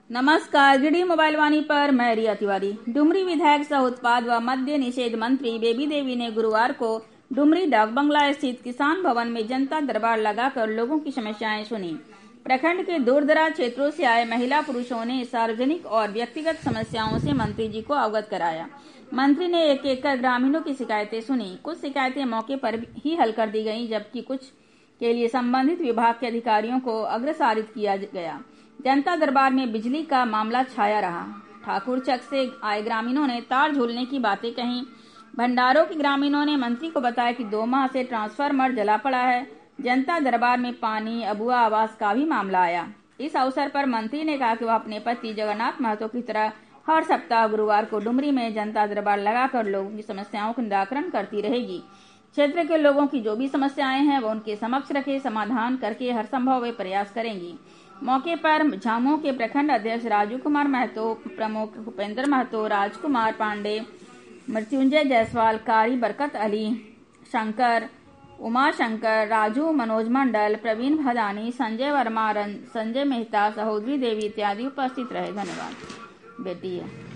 नमस्कार, GD mobile वाणी पर मैं रिया तिवारी। डुमरी विधायक सह उत्पाद व मद्य निषेध मंत्री बेबी देवी ने गुरुवार को डुमरी डाक बंगला स्थित किसान भवन में जनता दरबार लगाकर लोगों की समस्याएं सुनी। प्रखंड के दूरदराज क्षेत्रों से आए महिला पुरुषों ने सार्वजनिक और व्यक्तिगत समस्याओं से मंत्री जी को अवगत कराया। मंत्री ने एक एक कर ग्रामीणों की शिकायतें सुनी। कुछ शिकायतें मौके पर ही हल कर दी गईं, जबकि कुछ के लिए संबंधित विभाग के अधिकारियों को अग्रसारित किया गया। जनता दरबार में बिजली का मामला छाया रहा। ठाकुर चक से आए ग्रामीणों ने तार झूलने की बातें कहीं। भंडारों के ग्रामीणों ने मंत्री को बताया कि 2 माह से ट्रांसफार्मर जला पड़ा है। जनता दरबार में पानी, अबुआ आवास का भी मामला आया। इस अवसर पर मंत्री ने कहा कि वह अपने पति जगन्नाथ महतो की तरह हर सप्ताह गुरुवार को डुमरी में जनता दरबार लगाकर लोगों की समस्याओं का निराकरण करती रहेगी। क्षेत्र के लोगों की जो भी समस्याएं हैं वो उनके समक्ष रखे समाधान करके हर संभव वे प्रयास करेंगी। मौके पर झामुमो के प्रखंड अध्यक्ष राजू कुमार महतो, प्रमुख भूपेंद्र महतो, राजकुमार पांडे, मृत्युंजय जायसवाल, कारी बरकत अली, शंकर, उमा शंकर, राजू, मनोज मंडल, प्रवीण भदानी, संजय वर्मा, संजय मेहता, सहोदरी देवी इत्यादि उपस्थित रहे। धन्यवाद। बेटी है।